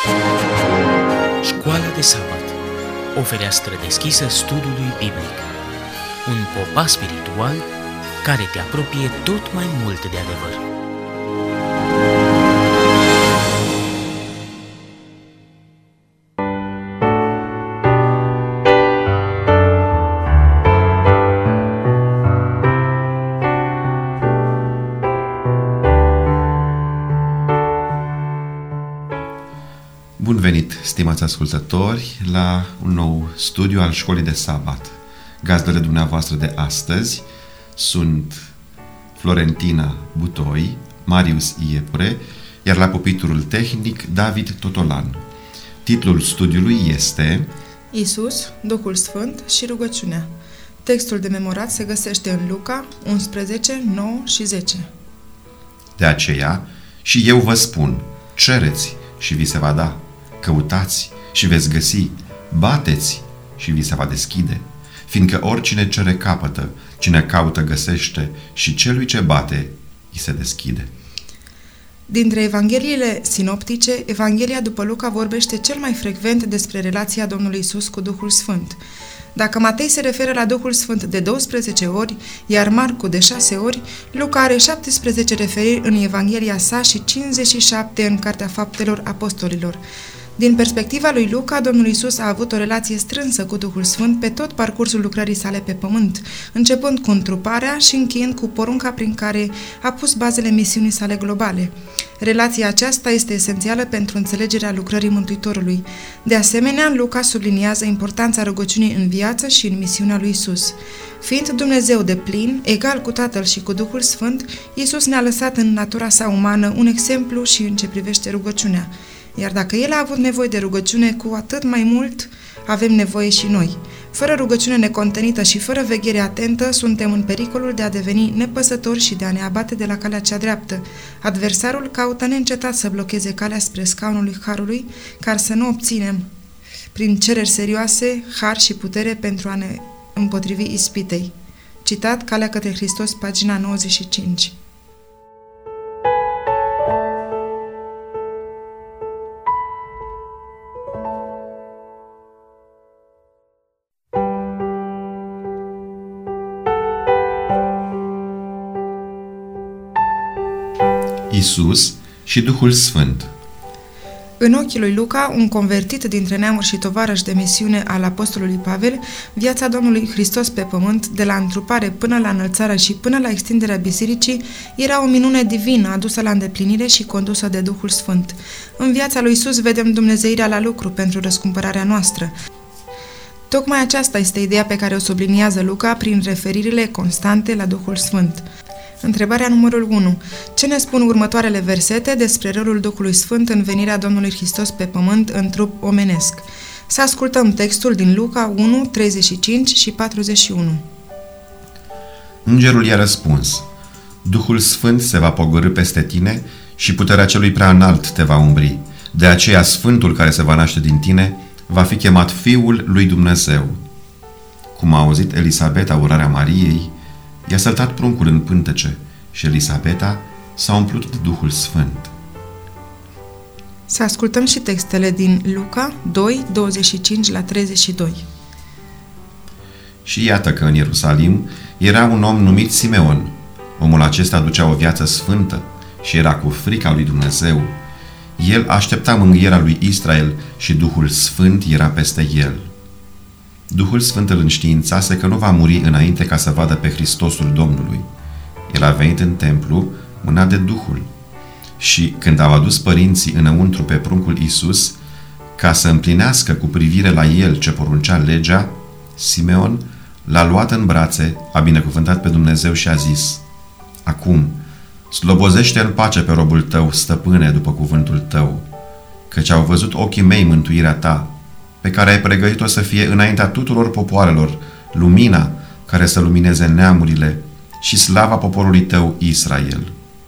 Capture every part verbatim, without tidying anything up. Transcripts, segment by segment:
Școala de sabat, o fereastră deschisă studiului biblic, un popas spiritual care te apropie tot mai mult de adevăr. Bun venit, stimați ascultători, la un nou studiu al Școlii de Sabat. Gazdele dumneavoastră de astăzi sunt Florentina Butoi, Marius Iepure, iar la pupiturul tehnic David Totolan. Titlul studiului este Iisus, Duhul Sfânt și rugăciunea. Textul de memorat se găsește în Luca unsprezece, nouă și zece. De aceea și eu vă spun, cereți și vi se va da, căutați și veți găsi, bateți și vi se va deschide, fiindcă oricine cere capătă, cine caută găsește și celui ce bate îi se deschide. Dintre evangheliile sinoptice, Evanghelia după Luca vorbește cel mai frecvent despre relația Domnului Iisus cu Duhul Sfânt. Dacă Matei se referă la Duhul Sfânt de douăsprezece ori, iar Marcu de șase ori, Luca are șaptesprezece referiri în Evanghelia sa și cincizeci și șapte în Cartea Faptelor Apostolilor. Din perspectiva lui Luca, Domnul Iisus a avut o relație strânsă cu Duhul Sfânt pe tot parcursul lucrării sale pe pământ, începând cu întruparea și încheiând cu porunca prin care a pus bazele misiunii sale globale. Relația aceasta este esențială pentru înțelegerea lucrării Mântuitorului. De asemenea, Luca subliniază importanța rugăciunii în viață și în misiunea lui Iisus. Fiind Dumnezeu deplin, egal cu Tatăl și cu Duhul Sfânt, Iisus ne-a lăsat în natura sa umană un exemplu și în ce privește rugăciunea. Iar dacă El a avut nevoie de rugăciune, cu atât mai mult avem nevoie și noi. Fără rugăciune necontenită și fără veghere atentă, suntem în pericolul de a deveni nepăsători și de a ne abate de la calea cea dreaptă. Adversarul caută neîncetat să blocheze calea spre scaunul lui Harului, ca să nu obținem, prin cereri serioase, har și putere pentru a ne împotrivi ispitei. Citat Calea către Hristos, pagina nouăzeci și cinci. Iisus și Duhul Sfânt. În ochii lui Luca, un convertit dintre neamuri și tovarăș de misiune al apostolului Pavel, viața Domnului Hristos pe pământ, de la întrupare până la înălțare și până la extinderea bisericii, era o minune divină adusă la îndeplinire și condusă de Duhul Sfânt. În viața lui Iisus vedem dumnezeirea la lucru pentru răscumpărarea noastră. Tocmai aceasta este ideea pe care o subliniază Luca prin referirile constante la Duhul Sfânt. Întrebarea numărul unu. Ce ne spun următoarele versete despre rolul Duhului Sfânt în venirea Domnului Hristos pe pământ în trup omenesc? Să ascultăm textul din Luca unu, treizeci și cinci și patruzeci și unu. Îngerul i-a răspuns: Duhul Sfânt se va pogorî peste tine și puterea celui prea înalt te va umbri. De aceea Sfântul care se va naște din tine va fi chemat Fiul lui Dumnezeu. Cum a auzit Elisabeta urarea Mariei, i-a săltat pruncul în pântece și Elisabeta s-a umplut de Duhul Sfânt. Să ascultăm și textele din Luca doi, douăzeci și cinci la treizeci și doi. Și iată că în Ierusalim era un om numit Simeon. Omul acesta ducea o viață sfântă și era cu frica lui Dumnezeu. El aștepta mângâierea lui Israel și Duhul Sfânt era peste el. Duhul Sfânt îl înștiințase că nu va muri înainte ca să vadă pe Hristosul Domnului. El a venit în templu mânat de Duhul și când au adus părinții înăuntru pe pruncul Iisus, ca să împlinească cu privire la el ce poruncea legea, Simeon l-a luat în brațe, a binecuvântat pe Dumnezeu și a zis: Acum, slobozește în pace pe robul tău, stăpâne, după cuvântul tău, căci au văzut ochii mei mântuirea ta, pe care ai pregătit-o să fie înaintea tuturor popoarelor, lumina care să lumineze neamurile și slava poporului tău Israel.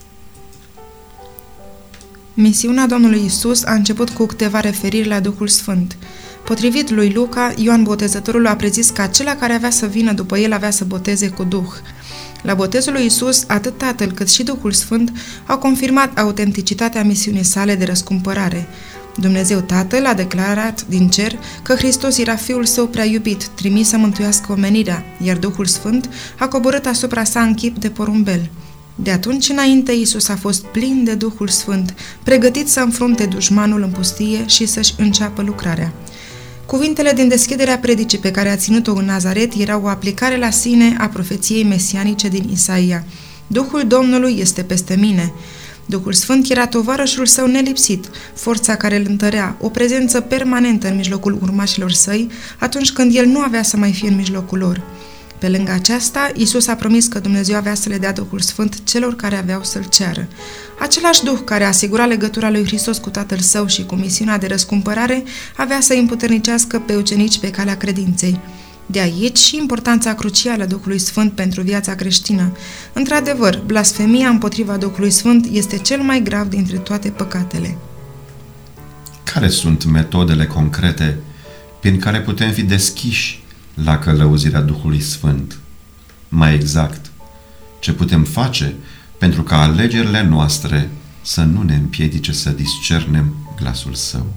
Misiunea Domnului Iisus a început cu câteva referiri la Duhul Sfânt. Potrivit lui Luca, Ioan Botezătorul a prezis că acela care avea să vină după el avea să boteze cu Duh. La botezul lui Iisus, atât Tatăl cât și Duhul Sfânt au confirmat autenticitatea misiunii sale de răscumpărare. Dumnezeu Tatăl a declarat din cer că Hristos era Fiul Său prea iubit, trimis să mântuiască omenirea, iar Duhul Sfânt a coborât asupra sa în chip de porumbel. De atunci înainte, Iisus a fost plin de Duhul Sfânt, pregătit să înfrunte dușmanul în pustie și să-și înceapă lucrarea. Cuvintele din deschiderea predicii pe care a ținut-o în Nazaret erau o aplicare la sine a profeției mesianice din Isaia. Duhul Domnului este peste mine. Duhul Sfânt era tovarășul său nelipsit, forța care îl întărea, o prezență permanentă în mijlocul urmașilor săi, atunci când el nu avea să mai fie în mijlocul lor. Pe lângă aceasta, Iisus a promis că Dumnezeu avea să le dea Duhul Sfânt celor care aveau să-l ceară. Același Duh care asigura legătura lui Hristos cu Tatăl Său și cu misiunea de răscumpărare avea să îi împuternicească pe ucenici pe calea credinței. De aici și importanța crucială a Duhului Sfânt pentru viața creștină. Într-adevăr, blasfemia împotriva Duhului Sfânt este cel mai grav dintre toate păcatele. Care sunt metodele concrete prin care putem fi deschiși la călăuzirea Duhului Sfânt? Mai exact, ce putem face pentru ca alegerile noastre să nu ne împiedice să discernem glasul Său?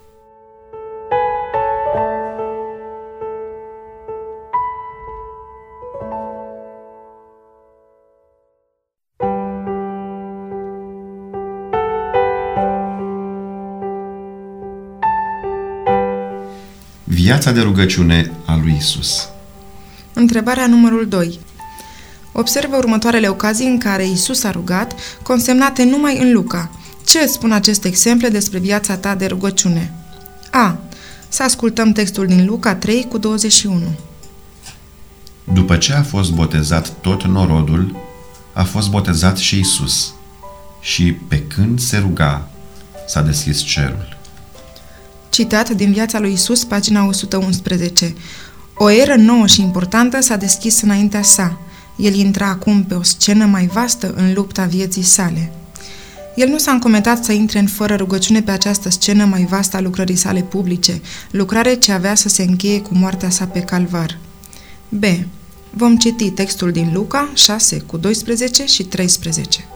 Viața de rugăciune a lui Isus. Întrebarea numărul doi. Observă următoarele ocazii în care Isus a rugat, consemnate numai în Luca. Ce îți spun aceste exemple despre viața ta de rugăciune? A. Să ascultăm textul din Luca trei cu douăzeci și unu. După ce a fost botezat tot norodul, a fost botezat și Isus. Și pe când se ruga, s-a deschis cerul. Citat din Viața lui Isus, pagina o sută unsprezece. O eră nouă și importantă s-a deschis înaintea sa. El intra acum pe o scenă mai vastă în lupta vieții sale. El nu s-a încomendat să intre în fără rugăciune pe această scenă mai vastă a lucrării sale publice, lucrare ce avea să se încheie cu moartea sa pe calvar. B. Vom citi textul din Luca șase cu doisprezece și treisprezece.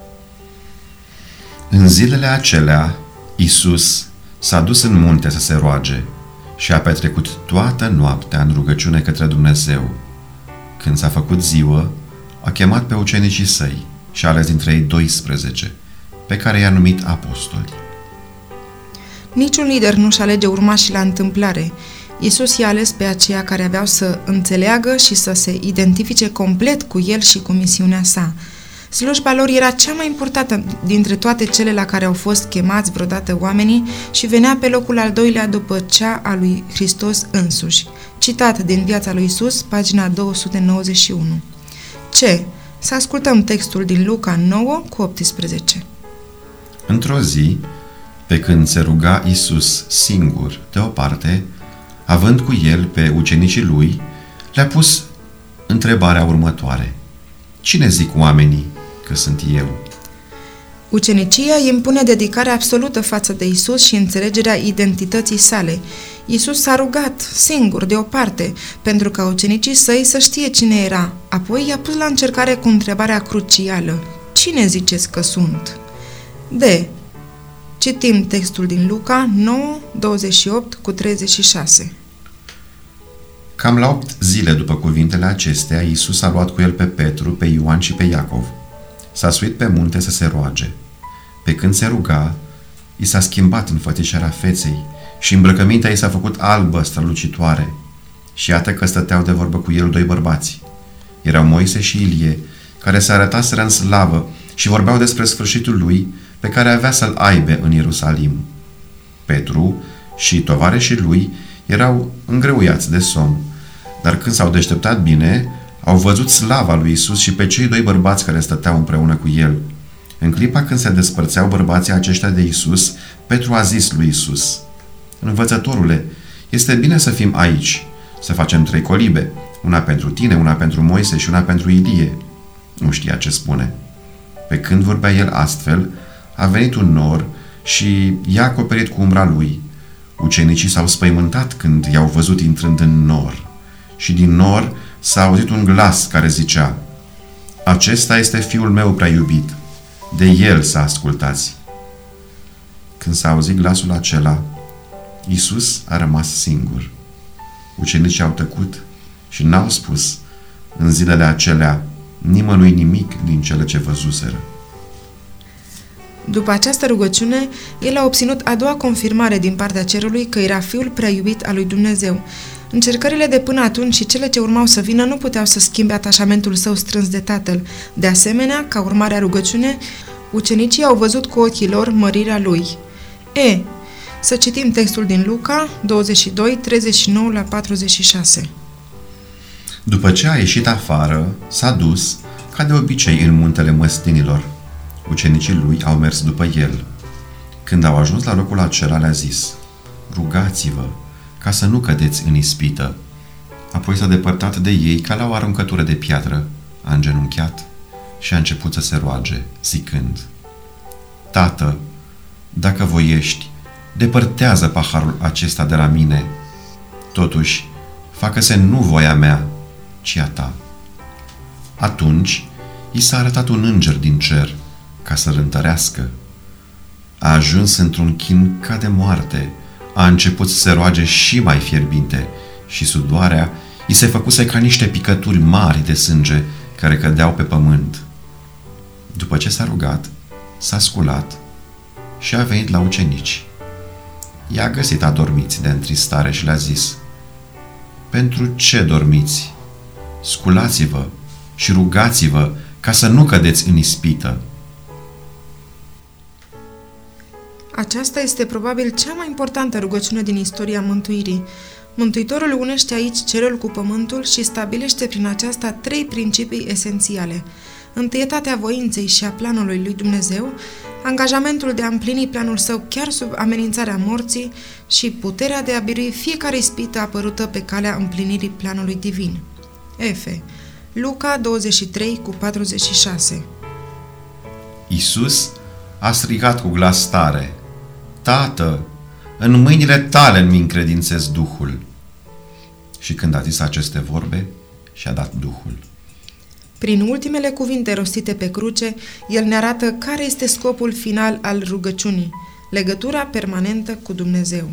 În zilele acelea, Isus s-a dus în munte să se roage și a petrecut toată noaptea în rugăciune către Dumnezeu. Când s-a făcut ziua, a chemat pe ucenicii săi și a ales dintre ei doisprezece, pe care i-a numit apostoli. Niciun lider nu-și alege urmașii la întâmplare. Iisus i-a ales pe aceia care aveau să înțeleagă și să se identifice complet cu el și cu misiunea sa. Slujba lor era cea mai importantă dintre toate cele la care au fost chemați vreodată oamenii și venea pe locul al doilea după cea a lui Hristos însuși. Citat din Viața lui Isus, pagina două sute nouăzeci și unu. C. Să ascultăm textul din Luca nouă cu optsprezece. Într-o zi, pe când se ruga Isus singur deoparte, având cu el pe ucenicii lui, le-a pus întrebarea următoare: cine zic oamenii că sunt eu? Ucenicia impune dedicarea absolută față de Isus și înțelegerea identității sale. Isus s-a rugat, singur, deoparte, pentru ca ucenicii săi să știe cine era. Apoi i-a pus la încercare cu întrebarea crucială: cine ziceți că sunt? D. Citim textul din Luca nouă, douăzeci și opt cu treizeci și șase. Cam la opt zile după cuvintele acestea, Iisus a luat cu el pe Petru, pe Ioan și pe Iacov. S-a suit pe munte să se roage. Pe când se ruga, i s-a schimbat înfățișarea feței și îmbrăcămintea i s-a făcut albă, strălucitoare. Și iată că stăteau de vorbă cu el doi bărbați. Erau Moise și Ilie, care se arătaseră în slavă și vorbeau despre sfârșitul lui, pe care avea să-l aibă în Ierusalim. Petru și tovarășii lui erau îngreuiați de somn, dar când s-au deșteptat bine, au văzut slava lui Isus și pe cei doi bărbați care stăteau împreună cu el. În clipa când se despărțeau bărbații aceștia de Isus, Petru a zis lui Isus: Învățătorule, este bine să fim aici, să facem trei colibe, una pentru tine, una pentru Moise și una pentru Ilie. Nu știa ce spune. Pe când vorbea el astfel, a venit un nor și i-a acoperit cu umbra lui. Ucenicii s-au spăimântat când i-au văzut intrând în nor. Și din nor s-a auzit un glas care zicea: Acesta este fiul meu prea iubit, de el să ascultați. Când s-a auzit glasul acela, Iisus a rămas singur. Ucenicii au tăcut și n-au spus în zilele acelea nimănui nimic din cele ce văzuseră. După această rugăciune, el a obținut a doua confirmare din partea cerului că era Fiul prea iubit al lui Dumnezeu. Încercările de până atunci și cele ce urmau să vină nu puteau să schimbe atașamentul său strâns de Tatăl. De asemenea, ca urmare a rugăciunii, ucenicii au văzut cu ochii lor mărirea lui. E, să citim textul din Luca douăzeci și doi, treizeci și nouă la patruzeci și șase. După ce a ieșit afară, s-a dus, ca de obicei, în muntele măslinilor. Ucenicii lui au mers după el. Când au ajuns la locul acela, le-a zis: rugați-vă, ca să nu cădeți în ispită. Apoi s-a depărtat de ei ca la o aruncătură de piatră, a îngenunchiat și a început să se roage, zicând: Tată, dacă voiești, depărtează paharul acesta de la mine. Totuși, facă-se nu voia mea, ci a ta. Atunci, i s-a arătat un înger din cer, ca să-l întărească. A ajuns într-un chin ca de moarte, a început să se roage și mai fierbinte și sudoarea i se făcuse ca niște picături mari de sânge care cădeau pe pământ. După ce s-a rugat, s-a sculat și a venit la ucenici. I-a găsit adormiți de întristare și le-a zis: pentru ce dormiți? Sculați-vă și rugați-vă ca să nu cădeți în ispită. Aceasta este probabil cea mai importantă rugăciune din istoria mântuirii. Mântuitorul unește aici cerul cu pământul și stabilește prin aceasta trei principii esențiale: întâietatea voinței și a planului lui Dumnezeu, angajamentul de a împlini planul său chiar sub amenințarea morții și puterea de a birui fiecare ispită apărută pe calea împlinirii planului divin. Efe, Luca douăzeci și trei cu patruzeci și șase. Iisus a strigat cu glas tare: Tată, în mâinile tale îmi încredințez Duhul. Și când a zis aceste vorbe, și-a dat Duhul. Prin ultimele cuvinte rostite pe cruce, el ne arată care este scopul final al rugăciunii: legătura permanentă cu Dumnezeu.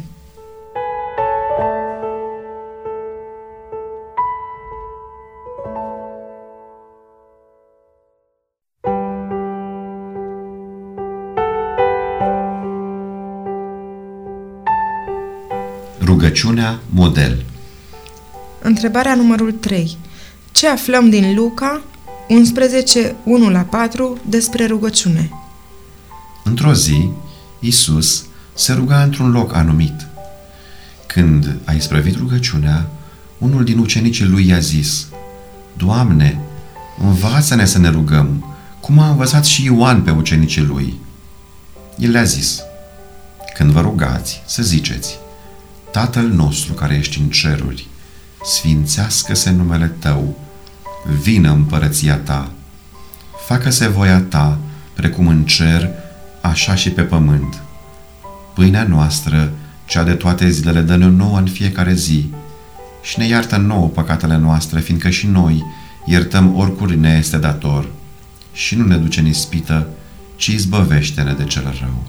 Rugăciunea model. Întrebarea numărul trei. Ce aflăm din Luca unsprezece, unu la patru despre rugăciune? Într-o zi, Iisus se ruga într-un loc anumit. Când a isprăvit rugăciunea, unul din ucenicii lui i-a zis: Doamne, învață-ne să ne rugăm, cum a învățat și Ioan pe ucenicii lui. El le-a zis: când vă rugați, să ziceți: Tatăl nostru care ești în ceruri, sfințească-se numele Tău, vină împărăția Ta, facă-se voia Ta, precum în cer, așa și pe pământ. Pâinea noastră, cea de toate zilele, dă-ne nouă în fiecare zi și ne iartă nouă păcatele noastre, fiindcă și noi iertăm oricuri ne este dator, și nu ne duce în ispită, ci izbăvește-ne de cel rău.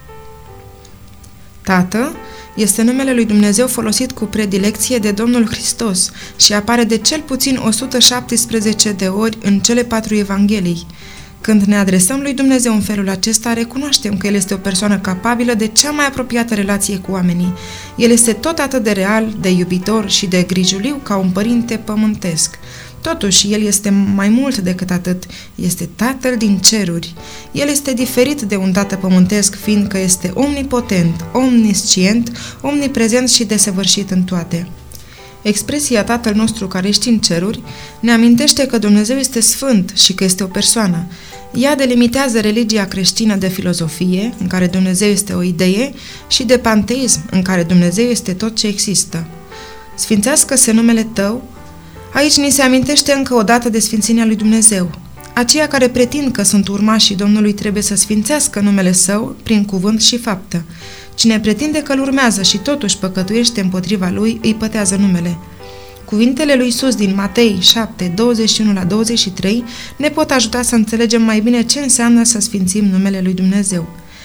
Tată este numele lui Dumnezeu folosit cu predilecție de Domnul Hristos și apare de cel puțin o sută șaptesprezece de ori în cele patru evanghelii. Când ne adresăm lui Dumnezeu în felul acesta, recunoaștem că El este o persoană capabilă de cea mai apropiată relație cu oamenii. El este tot atât de real, de iubitor și de grijuliu ca un părinte pământesc. Totuși, El este mai mult decât atât, este Tatăl din ceruri. El este diferit de un tată pământesc, fiindcă este omnipotent, omniscient, omniprezent și desăvârșit în toate. Expresia Tatăl nostru care ești în ceruri ne amintește că Dumnezeu este sfânt și că este o persoană. Ea delimitează religia creștină de filozofie, în care Dumnezeu este o idee, și de panteism, în care Dumnezeu este tot ce există. Sfințească-se numele Tău. Aici ni se amintește încă o dată de sfințenia lui Dumnezeu. Aceia care pretind că sunt urmașii Domnului trebuie să sfințească numele Său prin cuvânt și faptă. Cine pretinde că îl urmează și totuși păcătuiește împotriva lui, îi pătează numele. Cuvintele lui Iisus din Matei șapte, douăzeci și unu la douăzeci și trei ne pot ajuta să înțelegem mai bine ce înseamnă să sfințim numele lui Dumnezeu.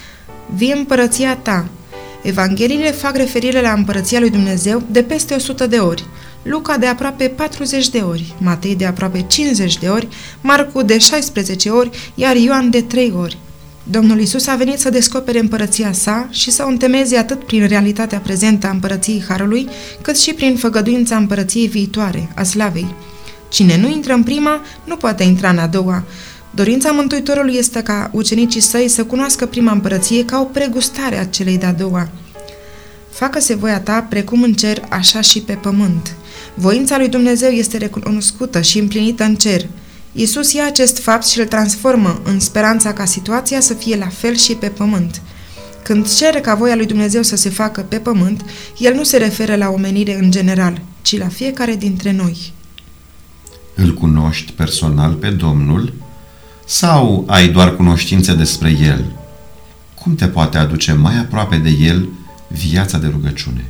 vie împărăția ta. Evangheliile fac referire la împărăția lui Dumnezeu de peste o sută de ori, Luca de aproape patruzeci de ori, Matei de aproape cincizeci de ori, Marcu de șaisprezece ori, iar Ioan de trei ori. Domnul Iisus a venit să descopere împărăția sa și să o întemeieze atât prin realitatea prezentă a împărăției Harului, cât și prin făgăduința împărăției viitoare, a slavei. Cine nu intră în prima, nu poate intra în a doua. Dorința Mântuitorului este ca ucenicii săi să cunoască prima împărăție ca o pregustare a celei de-a doua. Facă-se voia ta precum în cer, așa și pe pământ. Voința lui Dumnezeu este recunoscută și împlinită în cer. Iisus ia acest fapt și îl transformă în speranța ca situația să fie la fel și pe pământ. Când cere ca voia lui Dumnezeu să se facă pe pământ, el nu se referă la omenire în general, ci la fiecare dintre noi. Îl cunoști personal pe Domnul sau ai doar cunoștințe despre El? Cum te poate aduce mai aproape de El viața de rugăciune?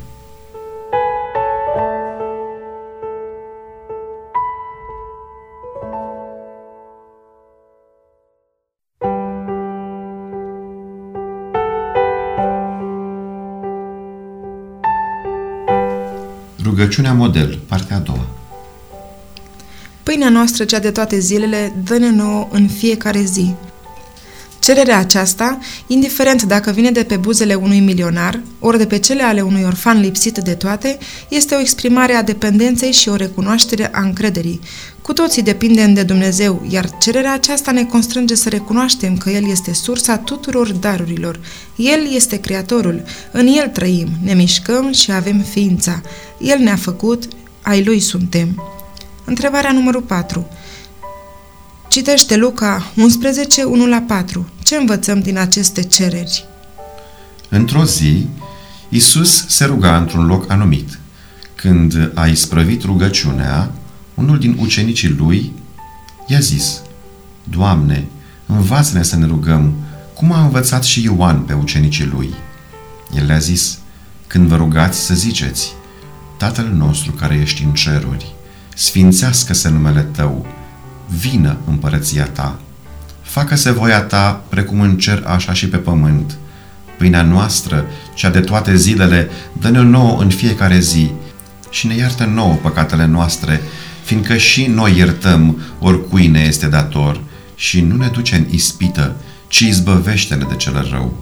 Rugăciunea model, partea a doua. Pâinea noastră, cea de toate zilele, dă-ne nouă în fiecare zi. Cererea aceasta, indiferent dacă vine de pe buzele unui milionar, ori de pe cele ale unui orfan lipsit de toate, este o exprimare a dependenței și o recunoaștere a încrederii. Cu toții depindem de Dumnezeu, iar cererea aceasta ne constrânge să recunoaștem că El este sursa tuturor darurilor. El este Creatorul, în El trăim, ne mișcăm și avem ființa. El ne-a făcut, ai Lui suntem. Întrebarea numărul patru. Citește Luca unsprezece, unu la patru. Ce învățăm din aceste cereri? Într-o zi, Iisus se ruga într-un loc anumit. Când a isprăvit rugăciunea, unul din ucenicii lui i-a zis: Doamne, învață-ne să ne rugăm, cum a învățat și Ioan pe ucenicii lui. El le-a zis: Când vă rugați să ziceți: Tatăl nostru care ești în ceruri, sfințească-se numele Tău, vină împărăția Ta, facă-se voia Ta precum în cer, așa și pe pământ. Pâinea noastră, cea de toate zilele, dă-ne-o nouă în fiecare zi și ne iartă nouă păcatele noastre, fiindcă și noi iertăm oricui ne este dator, și nu ne duce în ispită, ci izbăvește-ne de cel rău.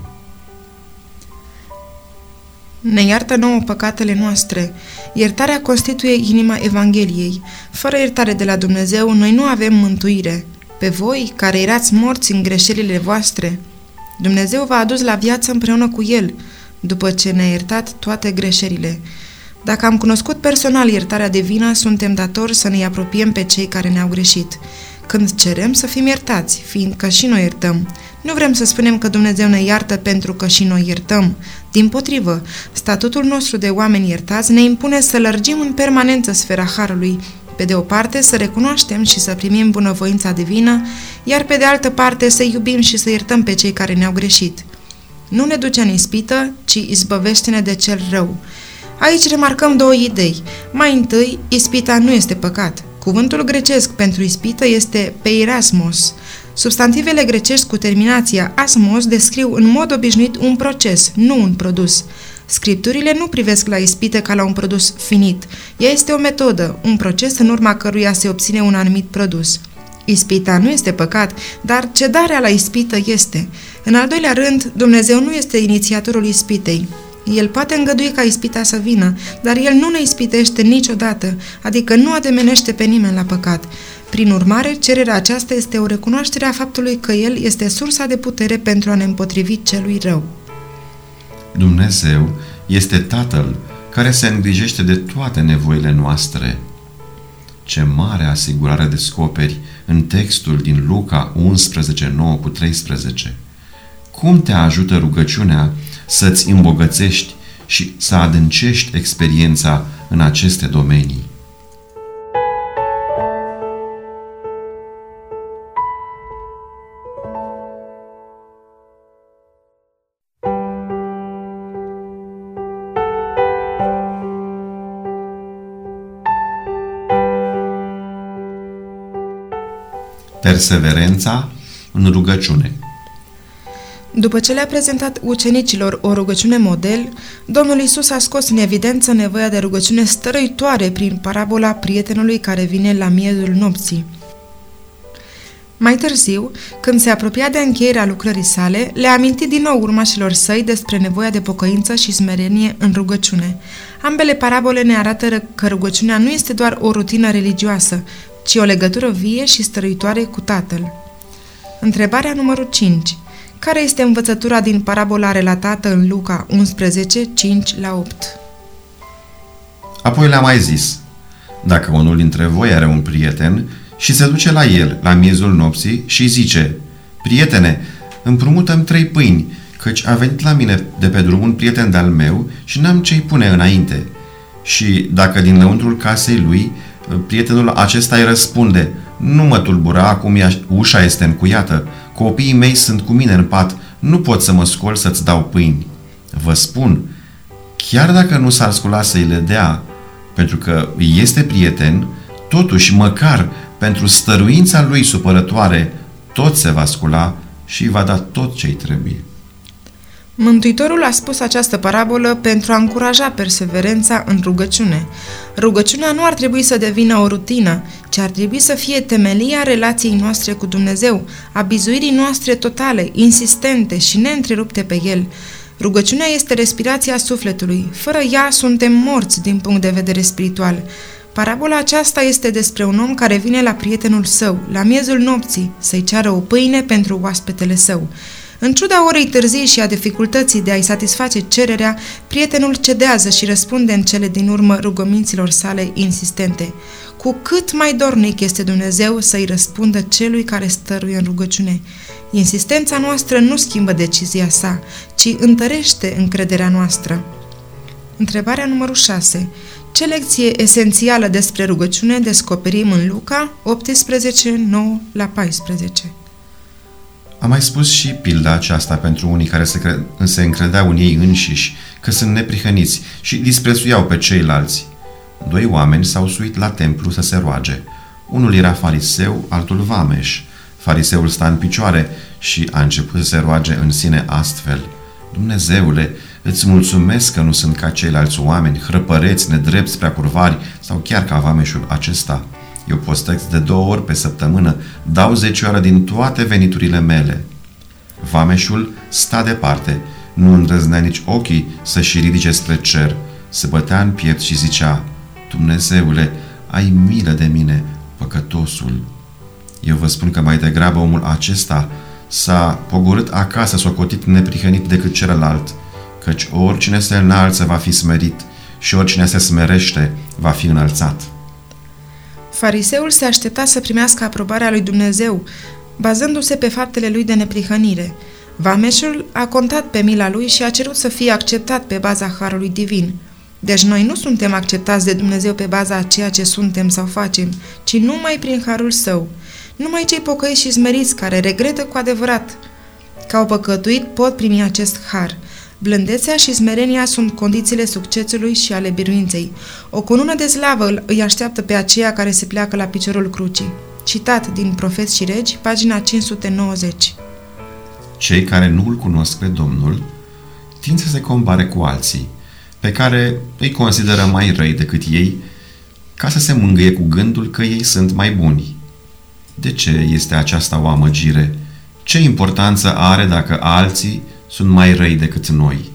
Ne iartă nouă păcatele noastre. Iertarea constituie inima Evangheliei. Fără iertare de la Dumnezeu, noi nu avem mântuire. Pe voi, care erați morți în greșelile voastre, Dumnezeu v-a adus la viață împreună cu El, după ce ne-a iertat toate greșelile. Dacă am cunoscut personal iertarea divină, suntem datori să ne apropiem pe cei care ne-au greșit. Când cerem să fim iertați, fiindcă și noi iertăm. Nu vrem să spunem că Dumnezeu ne iartă pentru că și noi iertăm. Dimpotrivă, statutul nostru de oameni iertați ne impune să lărgim în permanență sfera harului. Pe de o parte, să recunoaștem și să primim bunăvoința divină, iar pe de altă parte să iubim și să iertăm pe cei care ne-au greșit. Nu ne duce în ispită, ci izbăvește-ne de cel rău. Aici remarcăm două idei. Mai întâi, ispita nu este păcat. Cuvântul grecesc pentru ispită este peirasmos. Substantivele grecești cu terminația asmos descriu în mod obișnuit un proces, nu un produs. Scripturile nu privesc la ispită ca la un produs finit. Ea este o metodă, un proces în urma căruia se obține un anumit produs. Ispita nu este păcat, dar cedarea la ispită este. În al doilea rând, Dumnezeu nu este inițiatorul ispitei. El poate îngădui ca ispita să vină, dar El nu ne ispitește niciodată, adică nu ademenește pe nimeni la păcat. Prin urmare, cererea aceasta este o recunoaștere a faptului că El este sursa de putere pentru a ne împotrivi celui rău. Dumnezeu este Tatăl care se îngrijește de toate nevoile noastre. Ce mare asigurare descoperi în textul din Luca unsprezece, nouă cu treisprezece. Cum te ajută rugăciunea să-ți îmbogățești și să adâncești experiența în aceste domenii? Perseverența în rugăciune. După ce le-a prezentat ucenicilor o rugăciune model, Domnul Iisus a scos în evidență nevoia de rugăciune stăruitoare prin parabola prietenului care vine la miezul nopții. Mai târziu, când se apropia de încheierea lucrării sale, le-a amintit din nou urmașilor săi despre nevoia de pocăință și smerenie în rugăciune. Ambele parabole ne arată că rugăciunea nu este doar o rutină religioasă, ci o legătură vie și stăruitoare cu Tatăl. Întrebarea numărul cinci. Care este învățătura din parabola relatată în Luca unsprezece, cinci la opt? Apoi le-a mai zis: dacă unul dintre voi are un prieten și se duce la el la miezul nopții și zice: prietene, împrumută-mi trei pâini, căci a venit la mine de pe drum un prieten de-al meu și n-am ce-i pune înainte. Și dacă din lăuntrul casei lui, prietenul acesta îi răspunde: nu mă tulbura, acum ușa este încuiată, copiii mei sunt cu mine în pat, nu pot să mă scol să-ți dau pâini. Vă spun, chiar dacă nu s-ar scula să-i le dea, pentru că este prieten, totuși măcar pentru stăruința lui supărătoare, tot se va scula și îi va da tot ce-i trebuie. Mântuitorul a spus această parabolă pentru a încuraja perseverența în rugăciune. Rugăciunea nu ar trebui să devină o rutină, ci ar trebui să fie temelia relației noastre cu Dumnezeu, a bizuirii noastre totale, insistente și neîntrerupte pe El. Rugăciunea este respirația sufletului. Fără ea suntem morți din punct de vedere spiritual. Parabola aceasta este despre un om care vine la prietenul său, la miezul nopții, să-i ceară o pâine pentru oaspetele său. În ciuda orei târzii și a dificultății de a-i satisface cererea, prietenul cedează și răspunde în cele din urmă rugăminților sale insistente. Cu cât mai dornic este Dumnezeu să-i răspundă celui care stăruie în rugăciune. Insistența noastră nu schimbă decizia sa, ci întărește încrederea noastră. Întrebarea numărul șase. Ce lecție esențială despre rugăciune descoperim în Luca optsprezece, nouă la paisprezece? Am mai spus și pilda aceasta pentru unii care se, cre- se încredeau în ei înșiși că sunt neprihăniți și disprețuiau pe ceilalți. Doi oameni s-au suit la templu să se roage. Unul era fariseu, altul vameș. Fariseul sta în picioare și a început să se roage în sine astfel: Dumnezeule, îți mulțumesc că nu sunt ca ceilalți oameni, hrăpăreți, nedrepți, preacurvari sau chiar ca vameșul acesta. Eu postez de două ori pe săptămână, dau zecioară din toate veniturile mele. Vameșul sta departe, nu îndrăznea nici ochii să-și ridice spre cer, se bătea în piept și zicea: Dumnezeule, ai milă de mine, păcătosul. Eu vă spun că mai degrabă omul acesta s-a pogorât acasă, socotit neprihănit decât celălalt, căci oricine se înalță va fi smerit și oricine se smerește va fi înălțat. Fariseul se aștepta să primească aprobarea lui Dumnezeu, bazându-se pe faptele lui de neprihănire. Vameșul a contat pe mila lui și a cerut să fie acceptat pe baza harului divin. Deci noi nu suntem acceptați de Dumnezeu pe baza a ceea ce suntem sau facem, ci numai prin harul său. Numai cei pocăiți și smeriți care regretă cu adevărat că au păcătuit pot primi acest har. Blândețea și smerenia sunt condițiile succesului și ale biruinței. O cunună de slavă îi așteaptă pe aceia care se pleacă la piciorul crucii. Citat din Profeți și Regi, pagina cinci sute nouăzeci. Cei care nu îl cunosc pe Domnul tind să se compare cu alții, pe care îi consideră mai răi decât ei, ca să se mângâie cu gândul că ei sunt mai buni. De ce este aceasta o amăgire? Ce importanță are dacă alții sunt mai răi decât noi?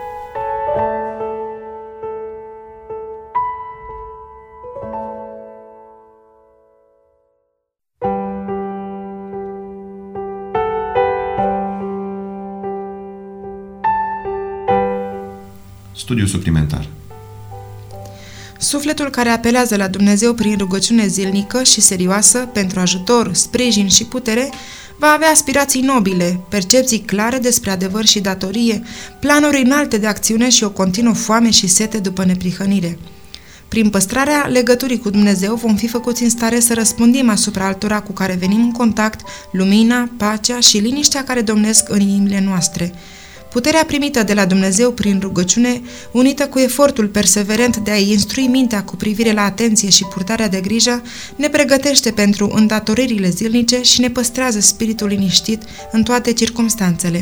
Studiu suplimentar. Sufletul care apelează la Dumnezeu prin rugăciune zilnică și serioasă pentru ajutor, sprijin și putere va avea aspirații nobile, percepții clare despre adevăr și datorie, planuri înalte de acțiune și o continuă foame și sete după neprihănire. Prin păstrarea legăturii cu Dumnezeu vom fi făcuți în stare să răspândim asupra altora cu care venim în contact lumina, pacea și liniștea care domnesc în inimile noastre. Puterea primită de la Dumnezeu prin rugăciune, unită cu efortul perseverent de a-i instrui mintea cu privire la atenție și purtarea de grijă, ne pregătește pentru îndatoririle zilnice și ne păstrează spiritul liniștit în toate circumstanțele.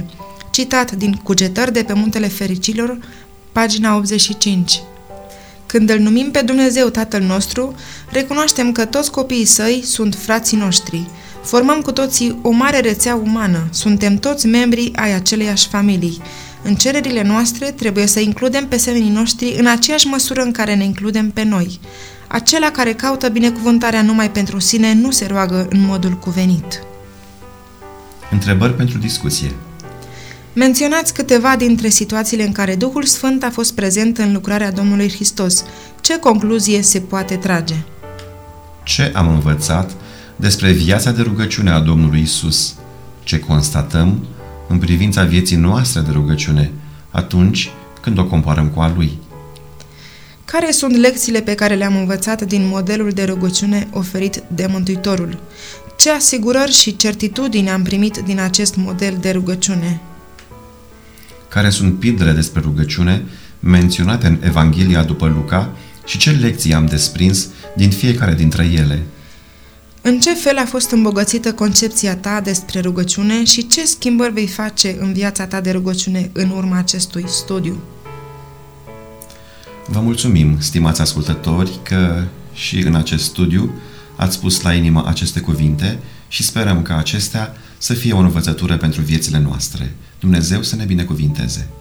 Citat din Cugetări de pe Muntele Fericilor, pagina optzeci și cinci. Când îl numim pe Dumnezeu Tatăl nostru, recunoaștem că toți copiii săi sunt frații noștri. Formăm cu toții o mare rețea umană, suntem toți membri ai aceleiași familii. În cererile noastre trebuie să includem pe semenii noștri în aceeași măsură în care ne includem pe noi. Acela care caută binecuvântarea numai pentru sine nu se roagă în modul cuvenit. Întrebări pentru discuție. Menționați câteva dintre situațiile în care Duhul Sfânt a fost prezent în lucrarea Domnului Hristos. Ce concluzie se poate trage? Ce am învățat despre viața de rugăciune a Domnului Isus? Ce constatăm în privința vieții noastre de rugăciune atunci când o comparăm cu a Lui? Care sunt lecțiile pe care le-am învățat din modelul de rugăciune oferit de Mântuitorul? Ce asigurări și certitudini am primit din acest model de rugăciune? Care sunt pildele despre rugăciune menționate în Evanghelia după Luca și ce lecții am desprins din fiecare dintre ele? În ce fel a fost îmbogățită concepția ta despre rugăciune și ce schimbări vei face în viața ta de rugăciune în urma acestui studiu? Vă mulțumim, stimați ascultători, că și în acest studiu ați pus la inimă aceste cuvinte și sperăm ca acestea să fie o învățătură pentru viețile noastre. Dumnezeu să ne binecuvinteze!